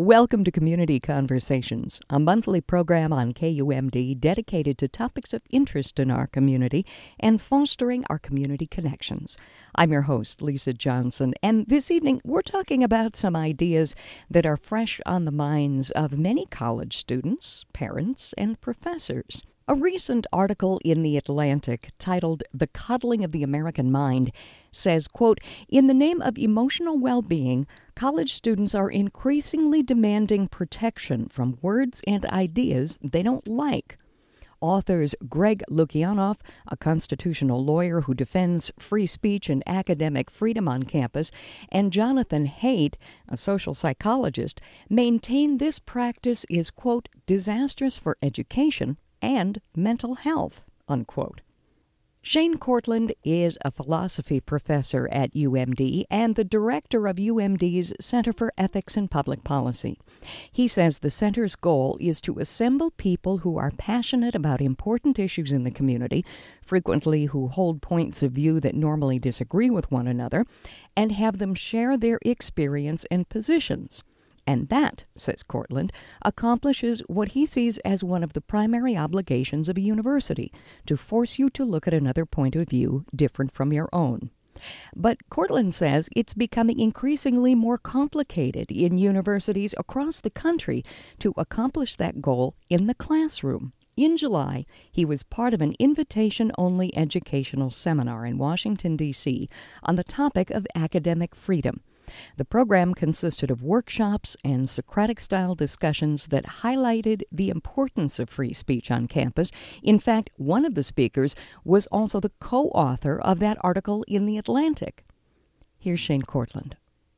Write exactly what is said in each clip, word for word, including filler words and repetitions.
Welcome to Community Conversations, a monthly program on K U M D dedicated to topics of interest in our community and fostering our community connections. I'm your host, Lisa Johnson, and this evening we're talking about some ideas that are fresh on the minds of many college students, parents, and professors. A recent article in The Atlantic titled "The Coddling of the American Mind" says, quote, "In the name of emotional well-being, college students are increasingly demanding protection from words and ideas they don't like." Authors Greg Lukianoff, a constitutional lawyer who defends free speech and academic freedom on campus, and Jonathan Haidt, a social psychologist, maintain this practice is, quote, "disastrous for education and mental health," unquote. Shane Cortland is a philosophy professor at U M D and the director of U M D's Center for Ethics and Public Policy. He says the center's goal is to assemble people who are passionate about important issues in the community, frequently who hold points of view that normally disagree with one another, and have them share their experience and positions. And that, says Cortland, accomplishes what he sees as one of the primary obligations of a university, to force you to look at another point of view different from your own. But Cortland says it's becoming increasingly more complicated in universities across the country to accomplish that goal in the classroom. In July, he was part of an invitation-only educational seminar in Washington, D C on the topic of academic freedom. The program consisted of workshops and Socratic-style discussions that highlighted the importance of free speech on campus. In fact, one of the speakers was also the co-author of that article in The Atlantic. Here's Shane Cortland.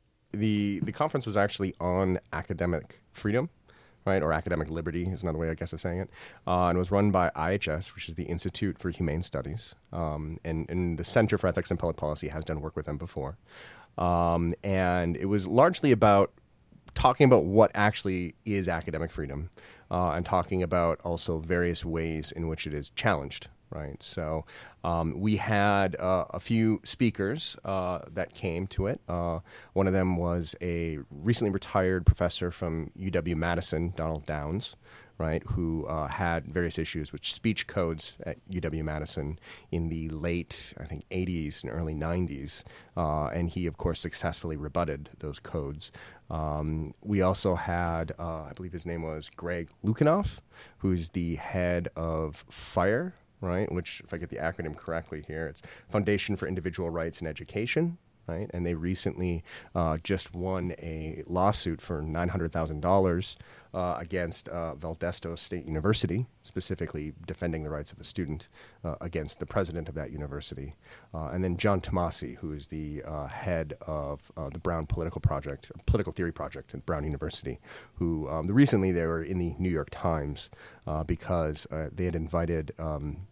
The, the conference was actually on academic freedom, right, or academic liberty is another way, I guess, of saying it, uh, and it was run by I H S, which is the Institute for Humane Studies, um, and, and the Center for Ethics and Public Policy has done work with them before. Um, and it was largely about talking about what actually is academic freedom uh, and talking about also various ways in which it is challenged, right? So um, we had uh, a few speakers uh, that came to it. Uh, one of them was a recently retired professor from U W-Madison, Donald Downs, right, who uh, had various issues with speech codes at U W-Madison in the late, I think, eighties and early nineties. Uh, and he, of course, successfully rebutted those codes. Um, we also had, uh, I believe his name was Greg Lukianoff, who's the head of FIRE, right, which, if I get the acronym correctly here, it's Foundation for Individual Rights in Education. Right, and they recently uh, just won a lawsuit for nine hundred thousand dollars uh, against uh, Valdosta State University, specifically defending the rights of a student uh, against the president of that university. Uh, and then John Tomasi, who is the uh, head of uh, the Brown Political Project, Political Theory Project at Brown University, who um, recently they were in the New York Times uh, because uh, they had invited Um,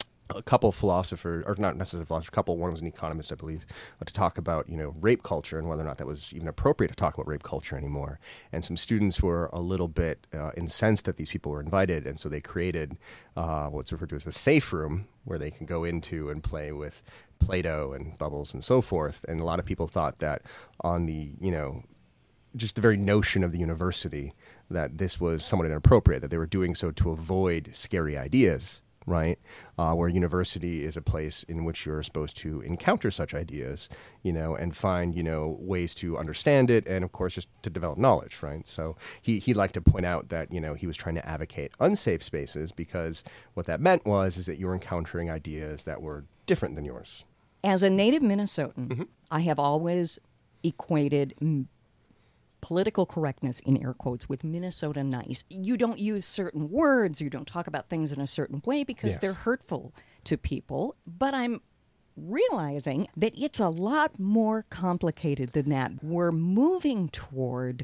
a couple philosophers, or not necessarily philosophers, a couple, one was an economist, I believe, uh, to talk about, you know, rape culture and whether or not that was even appropriate to talk about rape culture anymore. And some students were a little bit uh, incensed that these people were invited, and so they created uh, what's referred to as a safe room where they can go into and play with Play-Doh and bubbles and so forth. And a lot of people thought that on the, you know, just the very notion of the university, that this was somewhat inappropriate, that they were doing so to avoid scary ideas, right, uh, where university is a place in which you're supposed to encounter such ideas, you know, and find, you know, ways to understand it and, of course, just to develop knowledge, right? So he, he'd like to point out that, you know, he was trying to advocate unsafe spaces because what that meant was is that you were encountering ideas that were different than yours. As a native Minnesotan, Mm-hmm. I have always equated m- political correctness, in air quotes, with Minnesota nice. You don't use certain words, you don't talk about things in a certain way because Yes. they're hurtful to people. But I'm realizing that it's a lot more complicated than that. We're moving toward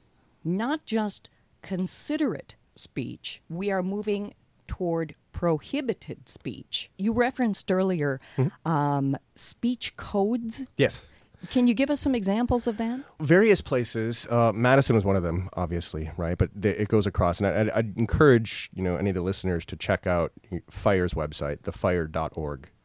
not just considerate speech, we are moving toward prohibited speech. You referenced earlier mm-hmm. um, speech codes. Yes. Can you give us some examples of that? Various places. Uh, Madison was one of them, obviously, right? But th- it goes across. And I, I'd, I'd encourage, you know, any of the listeners to check out FIRE's website, the fire dot org.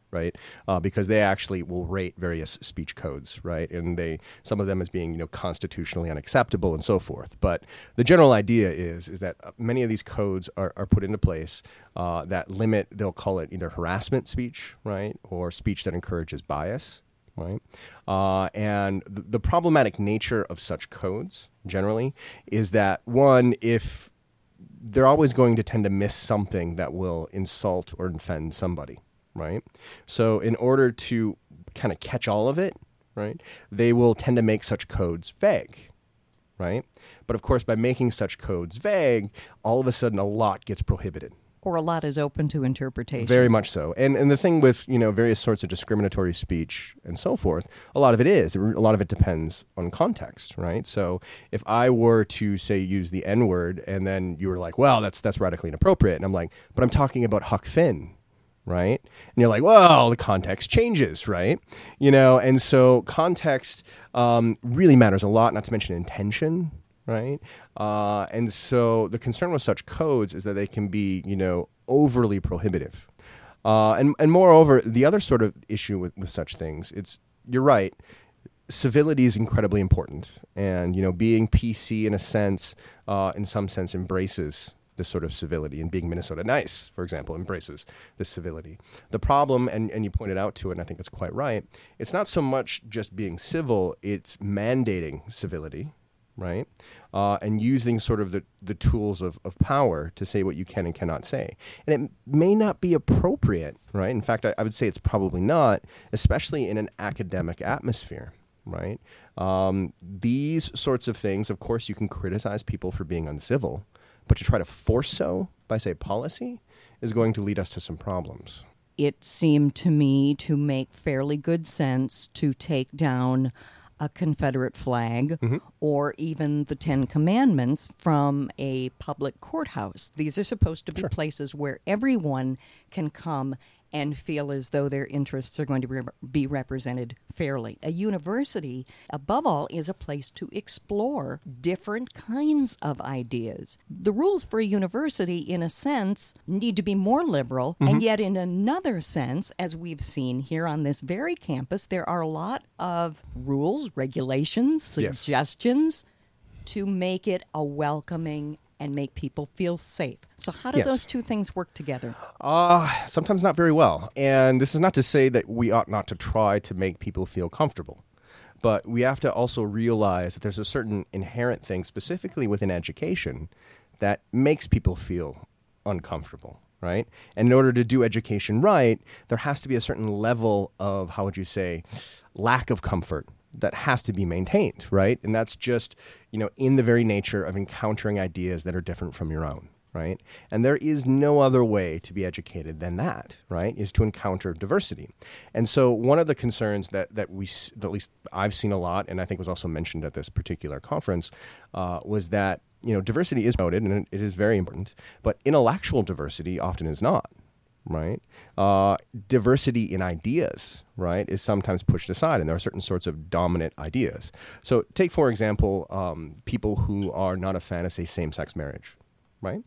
right? Uh, because they actually will rate various speech codes, right? And they some of them as being, you know, constitutionally unacceptable and so forth. But the general idea is is that many of these codes are, are put into place uh, that limit, they'll call it either harassment speech, right, or speech that encourages bias, right? Uh, and the, the problematic nature of such codes generally is that, one, if they're always going to tend to miss something that will insult or offend somebody, right? So in order to kind of catch all of it, right, they will tend to make such codes vague, right? But of course, by making such codes vague, all of a sudden a lot gets prohibited. Or a lot is open to interpretation. Very much so. And and the thing with, you know, various sorts of discriminatory speech and so forth, a lot of it is. A lot of it depends on context, right? So if I were to, say, use the N-word, and then you were like, well, that's that's radically inappropriate. And I'm like, but I'm talking about Huck Finn, right? And you're like, well, the context changes, right? You know, and so context um, really matters a lot, not to mention intention, right? Uh, and so the concern with such codes is that they can be, you know, overly prohibitive. Uh, and, and moreover, the other sort of issue with, with such things, it's, you're right, civility is incredibly important. And, you know, being P C in a sense, uh, in some sense, embraces this sort of civility. And being Minnesota Nice, for example, embraces this civility. The problem, and, and you pointed out to it, and I think it's quite right, it's not so much just being civil, it's mandating civility, right? Uh, and using sort of the, the tools of, of power to say what you can and cannot say. And it may not be appropriate, right? In fact, I, I would say it's probably not, especially in an academic atmosphere, right? Um, these sorts of things, of course, you can criticize people for being uncivil, but to try to force so by, say, policy is going to lead us to some problems. It seemed to me to make fairly good sense to take down a Confederate flag, mm-hmm. or even the Ten Commandments from a public courthouse. These are supposed to be sure. places where everyone can come and feel as though their interests are going to re- be represented fairly. A university, above all, is a place to explore different kinds of ideas. The rules for a university, in a sense, need to be more liberal, mm-hmm. and yet in another sense, as we've seen here on this very campus, there are a lot of rules, regulations, suggestions yes. to make it a welcoming and make people feel safe. So how do yes. those two things work together? Uh, sometimes not very well. And this is not to say that we ought not to try to make people feel comfortable. But we have to also realize that there's a certain inherent thing, specifically within education, that makes people feel uncomfortable, right? And in order to do education right, there has to be a certain level of, how would you say, lack of comfort that has to be maintained, right? And that's just, you know, in the very nature of encountering ideas that are different from your own, right? And there is no other way to be educated than that, right? Is to encounter diversity. And so one of the concerns that that we, that at least I've seen a lot, and I think was also mentioned at this particular conference, uh, was that, you know, diversity is promoted and it is very important, but intellectual diversity often is not. Right? Uh, diversity in ideas, right, is sometimes pushed aside, and there are certain sorts of dominant ideas. So take, for example, um, people who are not a fan of, say, same-sex marriage, right?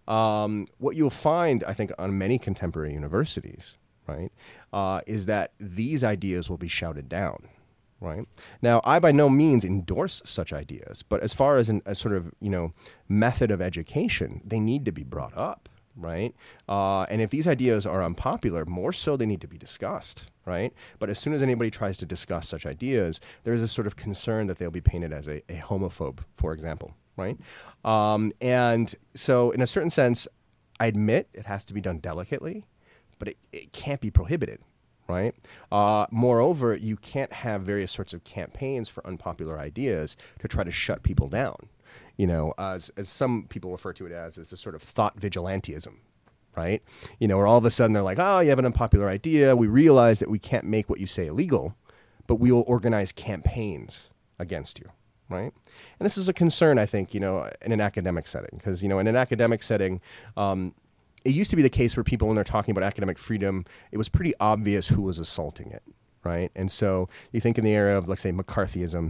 Um, what you'll find, I think, on many contemporary universities, right, uh, is that these ideas will be shouted down. Right? Now, I by no means endorse such ideas, but as far as an, a sort of, you know, method of education, they need to be brought up. Right? Uh, and if these ideas are unpopular, more so they need to be discussed, right? But as soon as anybody tries to discuss such ideas, there's a sort of concern that they'll be painted as a, a homophobe, for example, right? Um, and so in a certain sense, I admit it has to be done delicately, but it, it can't be prohibited, right? Uh, moreover, you can't have various sorts of campaigns for unpopular ideas to try to shut people down. You know, as as some people refer to it as, is this sort of thought vigilantism, right? You know, where all of a sudden they're like, oh, you have an unpopular idea. We realize that we can't make what you say illegal, but we will organize campaigns against you, right? And this is a concern, I think, you know, in an academic setting, because, you know, in an academic setting, um, it used to be the case where people, when they're talking about academic freedom, it was pretty obvious who was assaulting it, right? And so you think in the era of, let's say, McCarthyism,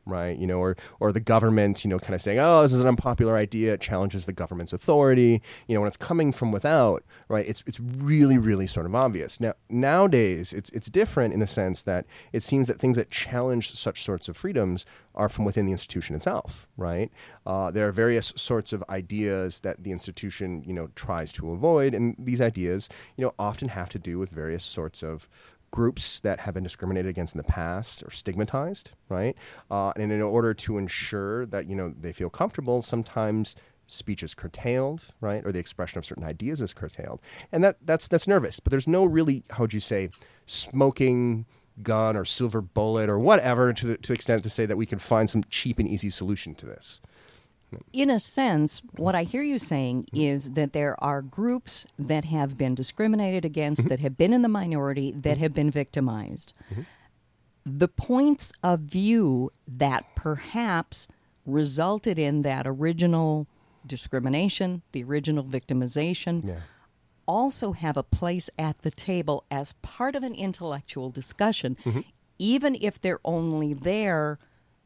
right? You know, or or the government, you know, kind of saying, oh, this is an unpopular idea. It challenges the government's authority. You know, when it's coming from without, right? It's it's really, really sort of obvious. Now, nowadays, it's it's different in the sense that it seems that things that challenge such sorts of freedoms are from within the institution itself, right? Uh, there are various sorts of ideas that the institution, you know, tries to avoid, and these ideas, you know, often have to do with various sorts of groups that have been discriminated against in the past or stigmatized, right? Uh, and in order to ensure that, you know, they feel comfortable, sometimes speech is curtailed, right? Or the expression of certain ideas is curtailed. And that that's that's nervous. But there's no really, how would you say, smoking gun or silver bullet or whatever to the, to the extent to say that we can find some cheap and easy solution to this. In a sense, what I hear you saying is that there are groups that have been discriminated against, mm-hmm. that have been in the minority, that mm-hmm. have been victimized. Mm-hmm. The points of view that perhaps resulted in that original discrimination, the original victimization, yeah. also have a place at the table as part of an intellectual discussion, mm-hmm. even if they're only there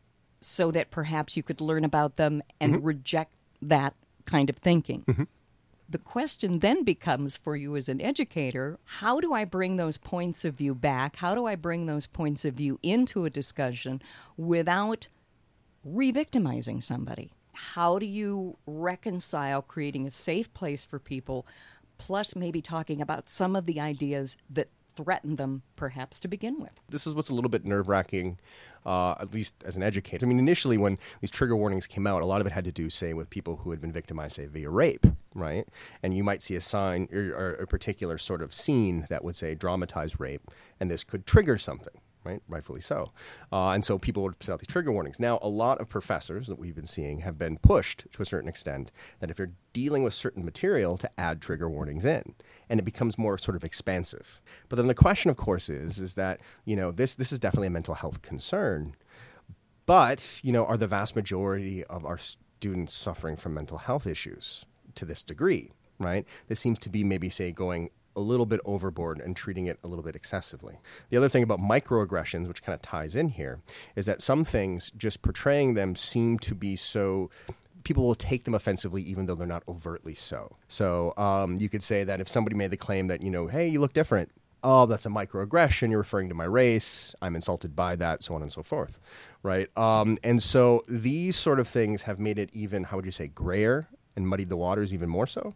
so that perhaps you could learn about them and mm-hmm. reject that kind of thinking. Mm-hmm. The question then becomes for you as an educator, how do I bring those points of view back? How do I bring those points of view into a discussion without re-victimizing somebody? How do you reconcile creating a safe place for people, plus maybe talking about some of the ideas that threaten them perhaps to begin with? This is what's a little bit nerve-wracking, uh, at least as an educator. I mean, initially when these trigger warnings came out, a lot of it had to do, say, with people who had been victimized, say, via rape, right? And you might see a sign or, or a particular sort of scene that would say dramatize rape, and this could trigger something. Right, rightfully so. Uh, and so people would set out these trigger warnings. Now, a lot of professors that we've been seeing have been pushed to a certain extent that if you're dealing with certain material to add trigger warnings in, and it becomes more sort of expansive. But then the question, of course, is, is that, you know, this, this is definitely a mental health concern. But, you know, are the vast majority of our students suffering from mental health issues to this degree, right? This seems to be maybe, say, going a little bit overboard and treating it a little bit excessively. The other thing about microaggressions, which kind of ties in here, is that some things, just portraying them, seem to be so, people will take them offensively even though they're not overtly so. So um, you could say that if somebody made the claim that, you know, hey, you look different, oh, that's a microaggression, you're referring to my race, I'm insulted by that, so on and so forth, right? Um, and so these sort of things have made it even, how would you say, grayer and muddied the waters even more so.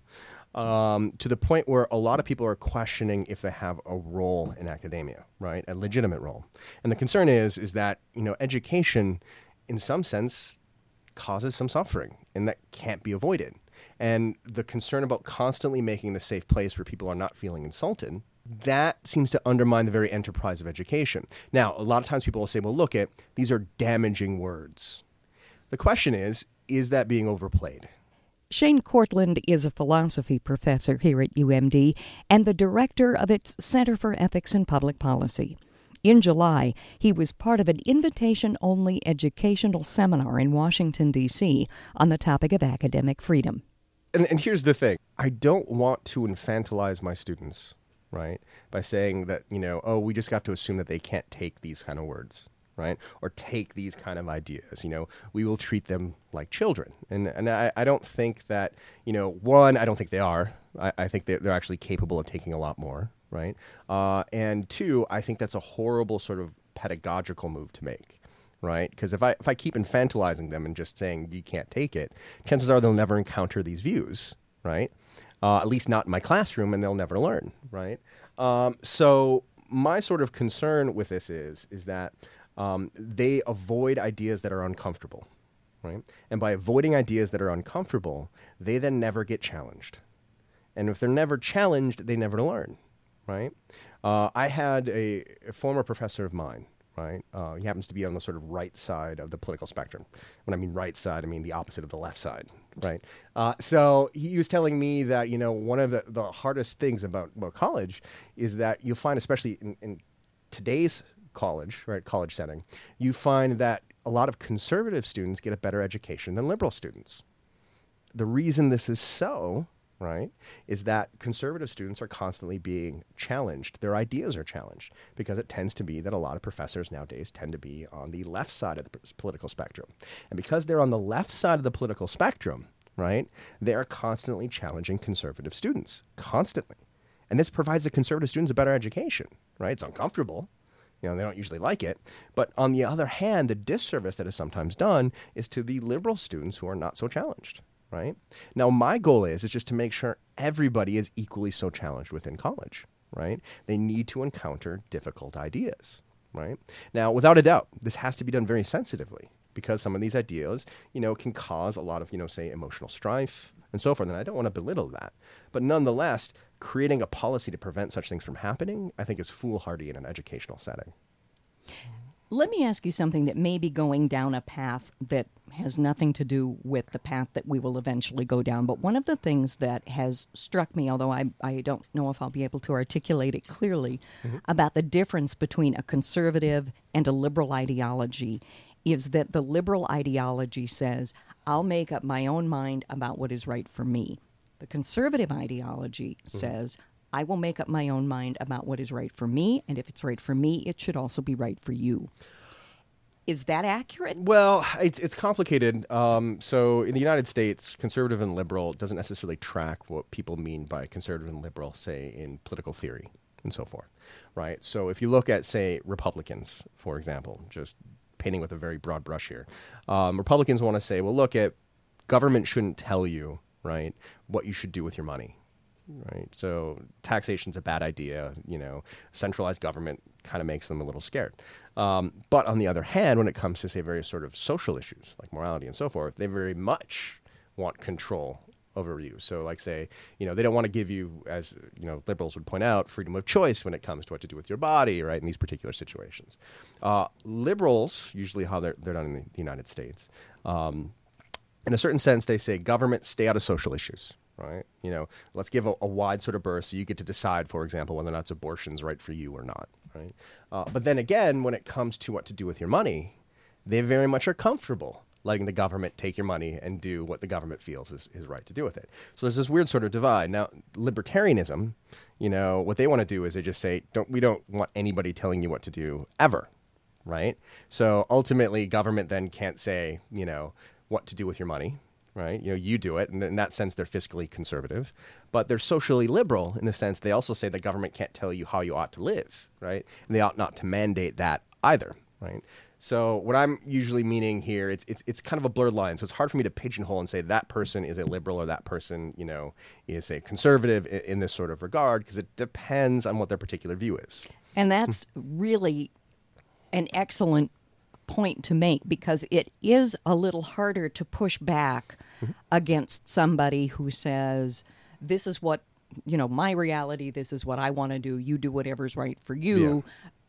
Um, to the point where a lot of people are questioning if they have a role in academia, right? A legitimate role. And the concern is, is that, you know, education, in some sense, causes some suffering, and that can't be avoided. And the concern about constantly making the safe place where people are not feeling insulted, that seems to undermine the very enterprise of education. Now, a lot of times people will say, well, look, it, these are damaging words. The question is, is that being overplayed? Shane Cortland is a philosophy professor here at U M D and the director of its Center for Ethics and Public Policy. In July, he was part of an invitation-only educational seminar in Washington, D C on the topic of academic freedom. And, and here's the thing. I don't want to infantilize my students, right, by saying that, you know, oh, we just have to assume that they can't take these kind of words. Right? Or take these kind of ideas. You know, we will treat them like children. And and I, I don't think that, you know, one, I don't think they are. I, I think they're, they're actually capable of taking a lot more, right? Uh, and two, I think that's a horrible sort of pedagogical move to make, right? Because if I, if I keep infantilizing them and just saying you can't take it, chances are they'll never encounter these views, right? Uh, at least not in my classroom, and they'll never learn, right? Um, so my sort of concern with this is, is that Um, they avoid ideas that are uncomfortable, right? And by avoiding ideas that are uncomfortable, they then never get challenged. And if they're never challenged, they never learn, right? Uh, I had a, a former professor of mine, right? Uh, he happens to be on the sort of right side of the political spectrum. When I mean right side, I mean the opposite of the left side, right? Uh, so he was telling me that, you know, one of the, the hardest things about, about college is that you'll find, especially in, in today's college, right, college setting, you find that a lot of conservative students get a better education than liberal students. The reason this is so, right, is that conservative students are constantly being challenged. Their ideas are challenged because it tends to be that a lot of professors nowadays tend to be on the left side of the p- political spectrum. And because they're on the left side of the political spectrum, right, they are constantly challenging conservative students, constantly. And this provides the conservative students a better education, right? It's uncomfortable. You know, they don't usually like it. But on the other hand, the disservice that is sometimes done is to the liberal students who are not so challenged. Right? Now, my goal is, is just to make sure everybody is equally so challenged within college, right? They need to encounter difficult ideas, right? Now, without a doubt, this has to be done very sensitively because some of these ideas, you know, can cause a lot of, you know, say, emotional strife and so forth. And I don't want to belittle that. But nonetheless, creating a policy to prevent such things from happening, I think is foolhardy in an educational setting. Let me ask you something that may be going down a path that has nothing to do with the path that we will eventually go down. But one of the things that has struck me, although I, I don't know if I'll be able to articulate it clearly, mm-hmm. about the difference between a conservative and a liberal ideology is that the liberal ideology says, I'll make up my own mind about what is right for me. The conservative ideology mm-hmm. says, I will make up my own mind about what is right for me, and if it's right for me, it should also be right for you. Is that accurate? Well, it's it's complicated. Um, so in the United States, conservative and liberal doesn't necessarily track what people mean by conservative and liberal, say, in political theory and so forth, right? So if you look at, say, Republicans, for example, just painting with a very broad brush here, um, Republicans want to say, well, look, at government shouldn't tell you, right, what you should do with your money. Right, so taxation's a bad idea. You know, centralized government kind of makes them a little scared. Um, but on the other hand, when it comes to say various sort of social issues like morality and so forth, they very much want control over you. So, like say, you know, they don't want to give you, as you know, liberals would point out, freedom of choice when it comes to what to do with your body, right? In these particular situations, uh, liberals usually how they're they're done in the United States. Um, in a certain sense, they say government stay out of social issues. Right, you know, let's give a, a wide sort of berth so you get to decide, for example, whether or not abortion's right for you or not. Right, uh, but then again, when it comes to what to do with your money, they very much are comfortable letting the government take your money and do what the government feels is, is right to do with it. So there's this weird sort of divide. Now, libertarianism, you know, what they want to do is they just say, don't we don't want anybody telling you what to do ever. Right, so ultimately, government then can't say, you know, what to do with your money. Right, you know, you do it, and in that sense, they're fiscally conservative, but they're socially liberal in the sense they also say the government can't tell you how you ought to live, right, and they ought not to mandate that either, right. So what I'm usually meaning here, it's it's it's kind of a blurred line, so it's hard for me to pigeonhole and say that person is a liberal or that person, you know, is a conservative in, in this sort of regard because it depends on what their particular view is. And that's really an excellent point to make because it is a little harder to push back mm-hmm. against somebody who says, this is what, you know, my reality, this is what I want to do, you do whatever's right for you.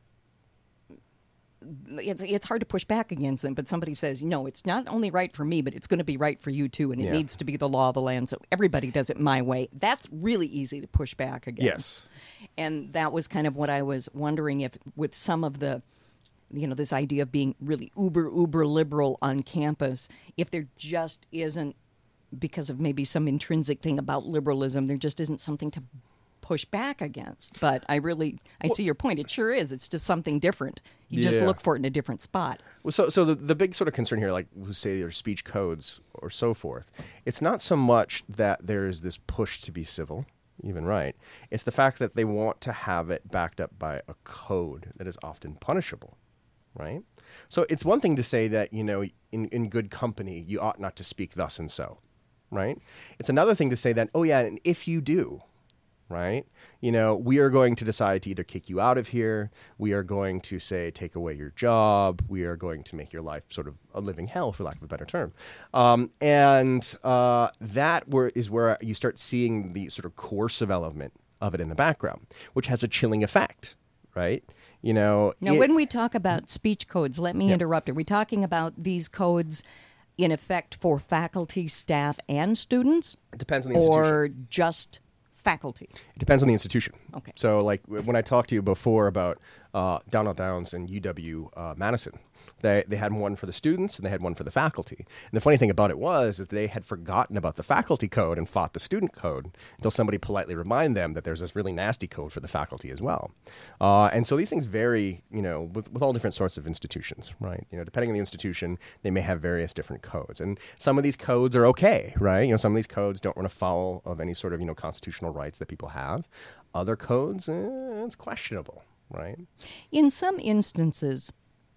Yeah. It's it's hard to push back against them, but somebody says, no, it's not only right for me, but it's going to be right for you too, and it yeah. needs to be the law of the land, so everybody does it my way. That's really easy to push back against. Yes. And that was kind of what I was wondering if with some of the you know, this idea of being really uber, uber liberal on campus, if there just isn't, because of maybe some intrinsic thing about liberalism, there just isn't something to push back against. But I really, I well, see your point. It sure is. It's just something different. You yeah. just look for it in a different spot. Well, so so the, the big sort of concern here, like say there's speech codes or so forth, it's not so much that there's this push to be civil, even right. It's the fact that they want to have it backed up by a code that is often punishable. Right? So it's one thing to say that, you know, in, in good company, you ought not to speak thus and so, right? It's another thing to say that, oh, yeah, and if you do, right, you know, we are going to decide to either kick you out of here, we are going to, say, take away your job, we are going to make your life sort of a living hell, for lack of a better term. Um, and uh, that where, is where you start seeing the sort of coercive element of it in the background, which has a chilling effect, right? You know, now, it, when we talk about speech codes, let me yeah. interrupt. Are we talking about these codes in effect for faculty, staff, and students? It depends on the institution. Or just faculty? It depends on the institution. Okay. So, like, when I talked to you before about uh, Downell Downs and U W uh, Madison. They they had one for the students and they had one for the faculty. And the funny thing about it was is they had forgotten about the faculty code and fought the student code until somebody politely reminded them that there's this really nasty code for the faculty as well. Uh, and so these things vary, you know, with, with all different sorts of institutions, right? You know, depending on the institution, they may have various different codes. And some of these codes are okay, right? You know, some of these codes don't run afoul of any sort of, you know, constitutional rights that people have. Other codes, eh, it's questionable, right? In some instances,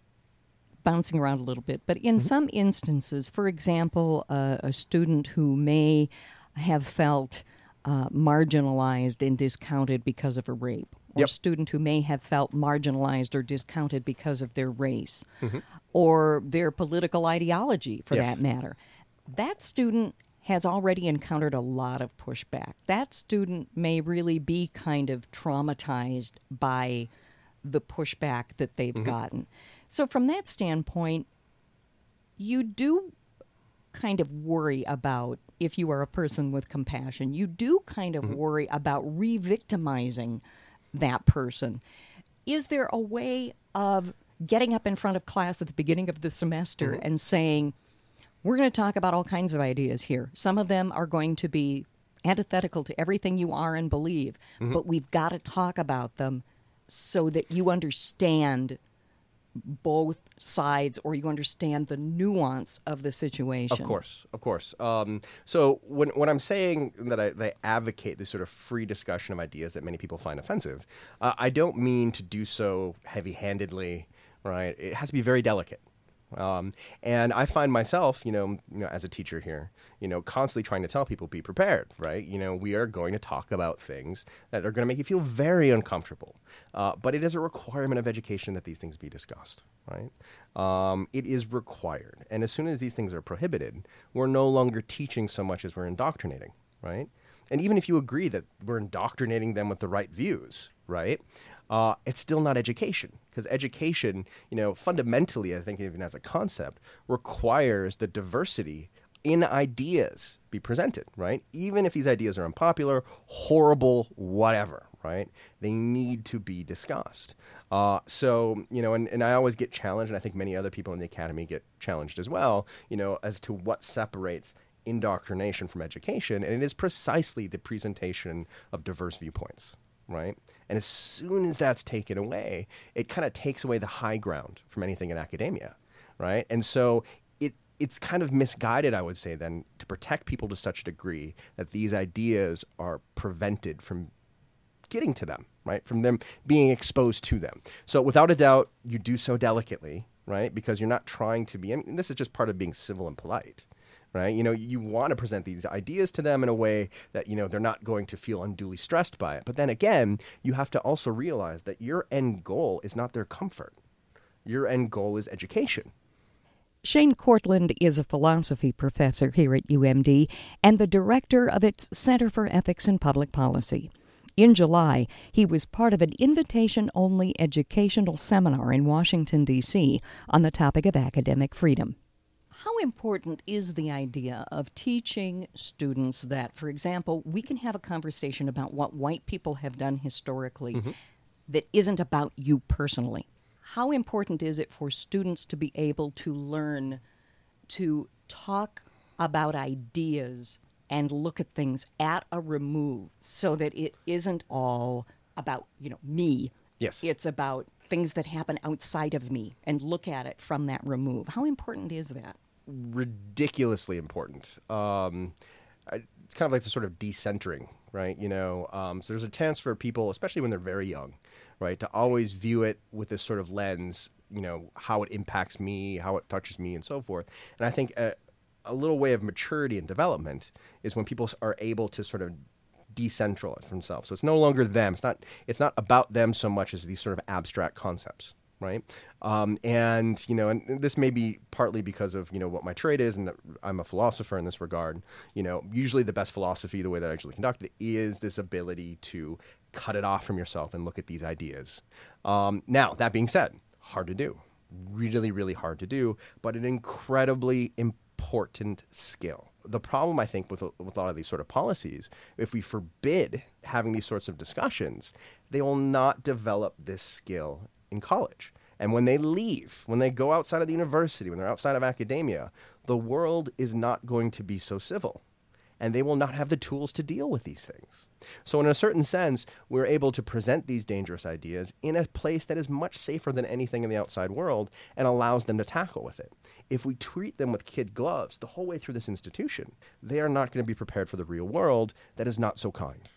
bouncing around a little bit, but in Mm-hmm. some instances, for example, uh, a student who may have felt uh, marginalized and discounted because of a rape, or Yep. a student who may have felt marginalized or discounted because of their race, Mm-hmm. or their political ideology, for Yes. that matter, that student has already encountered a lot of pushback. That student may really be kind of traumatized by the pushback that they've Mm-hmm. gotten. So from that standpoint, you do kind of worry about, if you are a person with compassion, you do kind of worry about re-victimizing that person. Is there a way of getting up in front of class at the beginning of the semester Mm-hmm. and saying, we're going to talk about all kinds of ideas here. Some of them are going to be antithetical to everything you are and believe, Mm-hmm. but we've got to talk about them so that you understand both sides, or you understand the nuance of the situation. Of course, of course. Um, so when when I'm saying that I, that I advocate this sort of free discussion of ideas that many people find offensive, uh, I don't mean to do so heavy-handedly, right? It has to be very delicate. Um, and I find myself, you know, you know, as a teacher here, you know, constantly trying to tell people, be prepared, right? You know, we are going to talk about things that are going to make you feel very uncomfortable. Uh, but it is a requirement of education that these things be discussed, right? Um, it is required. And as soon as these things are prohibited, we're no longer teaching so much as we're indoctrinating, right? And even if you agree that we're indoctrinating them with the right views, right? Uh, it's still not education, because education, you know, fundamentally, I think even as a concept, requires the diversity in ideas be presented, right? Even if these ideas are unpopular, horrible, whatever, right? They need to be discussed. Uh, so, you know, and, and I always get challenged, and I think many other people in the academy get challenged as well, you know, as to what separates indoctrination from education, and it is precisely the presentation of diverse viewpoints, right? And as soon as that's taken away, it kind of takes away the high ground from anything in academia, right? And so it it's kind of misguided, I would say, then, to protect people to such a degree that these ideas are prevented from getting to them, right? From them being exposed to them. So without a doubt, you do so delicately, right? Because you're not trying to be, I mean, this is just part of being civil and polite. Right? You know, you want to present these ideas to them in a way that, you know, they're not going to feel unduly stressed by it. But then again, you have to also realize that your end goal is not their comfort. Your end goal is education. Shane Cortland is a philosophy professor here at U M D and the director of its Center for Ethics and Public Policy. In July, he was part of an invitation-only educational seminar in Washington, D C on the topic of academic freedom. How important is the idea of teaching students that, for example, we can have a conversation about what white people have done historically mm-hmm. that isn't about you personally? How important is it for students to be able to learn to talk about ideas and look at things at a remove so that it isn't all about, you know, me? Yes. It's about things that happen outside of me and look at it from that remove. How important is that? Ridiculously important. Um, I, it's kind of like the sort of decentering, right? You know, um, so there's a chance for people, especially when they're very young, right, to always view it with this sort of lens, you know, how it impacts me, how it touches me, and so forth. And I think a, a little way of maturity and development is when people are able to sort of decentral it from themselves. So it's no longer them. It's not. It's not about them so much as these sort of abstract concepts. Right. Um, and, you know, and this may be partly because of, you know, what my trade is and that I'm a philosopher in this regard. You know, usually the best philosophy, the way that I actually conduct it, is this ability to cut it off from yourself and look at these ideas. Um, now, that being said, hard to do. Really, really hard to do, but an incredibly important skill. The problem, I think, with, with a lot of these sort of policies, if we forbid having these sorts of discussions, they will not develop this skill in college. And when they leave, when they go outside of the university, when they're outside of academia, the world is not going to be so civil. And they will not have the tools to deal with these things. So in a certain sense, we're able to present these dangerous ideas in a place that is much safer than anything in the outside world and allows them to tackle with it. If we treat them with kid gloves the whole way through this institution, they are not going to be prepared for the real world that is not so kind.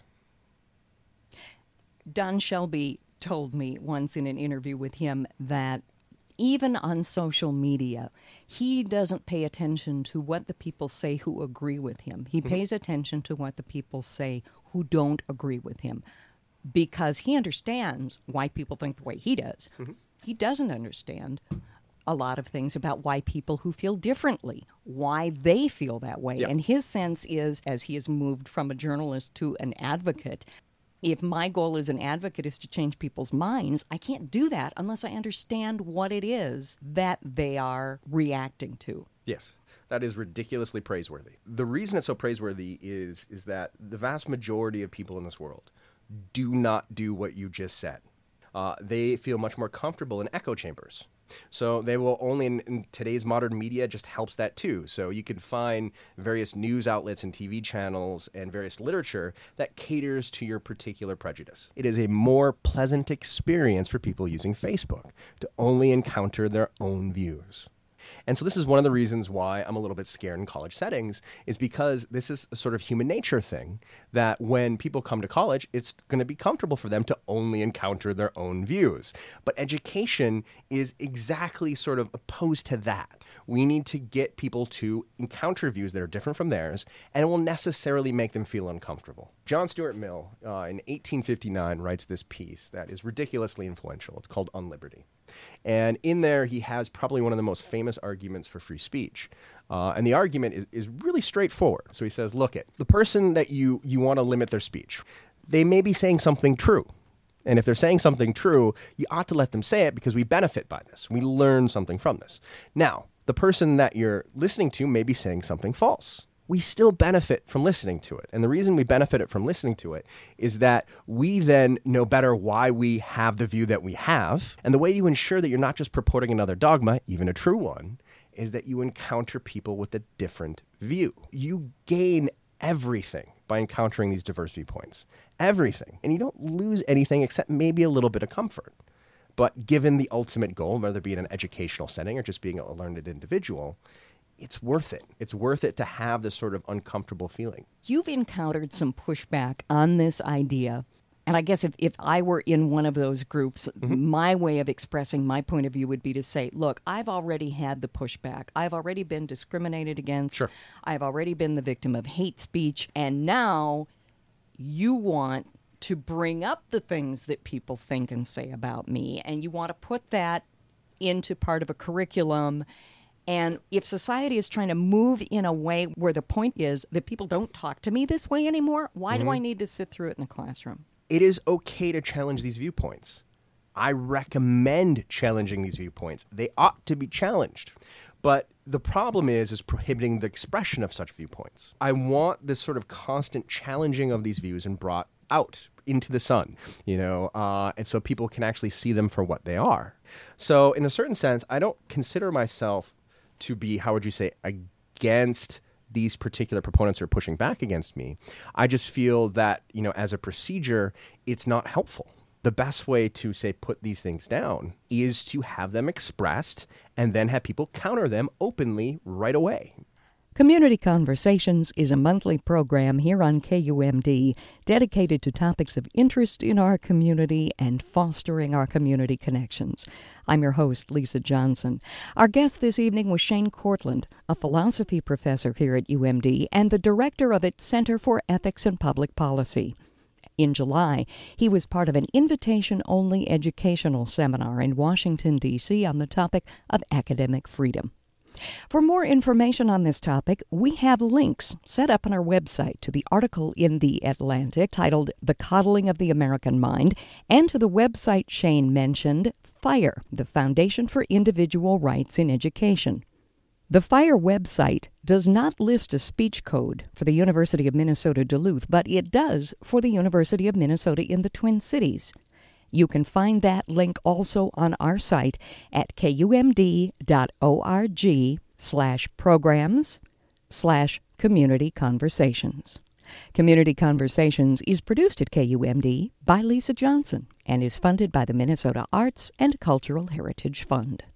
Don Shelby told me once in an interview with him that even on social media, he doesn't pay attention to what the people say who agree with him. He mm-hmm. pays attention to what the people say who don't agree with him, because he understands why people think the way he does. Mm-hmm. He doesn't understand a lot of things about why people who feel differently, why they feel that way. Yep. And his sense is, as he has moved from a journalist to an advocate, if my goal as an advocate is to change people's minds, I can't do that unless I understand what it is that they are reacting to. Yes, that is ridiculously praiseworthy. The reason it's so praiseworthy is, is that the vast majority of people in this world do not do what you just said. Uh, they feel much more comfortable in echo chambers. So they will only, in, in today's modern media, just helps that too. So you can find various news outlets and T V channels and various literature that caters to your particular prejudice. It is a more pleasant experience for people using Facebook to only encounter their own views. And so this is one of the reasons why I'm a little bit scared in college settings, is because this is a sort of human nature thing that when people come to college, it's going to be comfortable for them to only encounter their own views. But education is exactly sort of opposed to that. We need to get people to encounter views that are different from theirs, and it will necessarily make them feel uncomfortable. John Stuart Mill uh, in eighteen fifty-nine writes this piece that is ridiculously influential. It's called On Liberty. And in there, he has probably one of the most famous arguments for free speech. Uh, and the argument is, is really straightforward. So he says, look, it, the person that you, you want to limit their speech, they may be saying something true. And if they're saying something true, you ought to let them say it because we benefit by this. We learn something from this. Now, the person that you're listening to may be saying something false. We still benefit from listening to it. And the reason we benefit from listening to it is that we then know better why we have the view that we have. And the way you ensure that you're not just purporting another dogma, even a true one, is that you encounter people with a different view. You gain everything by encountering these diverse viewpoints. Everything. And you don't lose anything except maybe a little bit of comfort. But given the ultimate goal, whether it be in an educational setting or just being a learned individual, it's worth it. It's worth it to have this sort of uncomfortable feeling. You've encountered some pushback on this idea. And I guess if, if I were in one of those groups, mm-hmm. my way of expressing my point of view would be to say, look, I've already had the pushback. I've already been discriminated against. Sure. I've already been the victim of hate speech. And now you want to bring up the things that people think and say about me. And you want to put that into part of a curriculum. And if society is trying to move in a way where the point is that people don't talk to me this way anymore, why mm-hmm. do I need to sit through it in a classroom? It is okay to challenge these viewpoints. I recommend challenging these viewpoints. They ought to be challenged. But the problem is, is prohibiting the expression of such viewpoints. I want this sort of constant challenging of these views and brought out into the sun, you know, uh, and so people can actually see them for what they are. So in a certain sense, I don't consider myself to be, how would you say, against these particular proponents who are pushing back against me. I just feel that, you know, as a procedure, it's not helpful. The best way to, say, put these things down is to have them expressed and then have people counter them openly right away. Community Conversations is a monthly program here on K U M D dedicated to topics of interest in our community and fostering our community connections. I'm your host, Lisa Johnson. Our guest this evening was Shane Cortland, a philosophy professor here at U M D and the director of its Center for Ethics and Public Policy. In July, he was part of an invitation-only educational seminar in Washington, D C on the topic of academic freedom. For more information on this topic, we have links set up on our website to the article in The Atlantic titled The Coddling of the American Mind and to the website Shane mentioned, FIRE, the Foundation for Individual Rights in Education. The FIRE website does not list a speech code for the University of Minnesota Duluth, but it does for the University of Minnesota in the Twin Cities. You can find that link also on our site at kumd.org slash programs slash community conversations. Community Conversations is produced at K U M D by Lisa Johnson and is funded by the Minnesota Arts and Cultural Heritage Fund.